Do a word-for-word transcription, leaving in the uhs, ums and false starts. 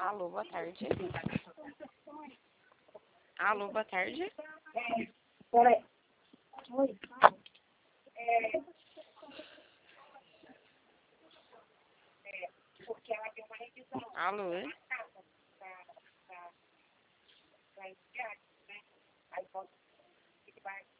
Alô, boa tarde. Alô, boa tarde. Peraí. Oi. É, é, porque ela deu uma revisão. Alô. Para enviar, né? Aí pode.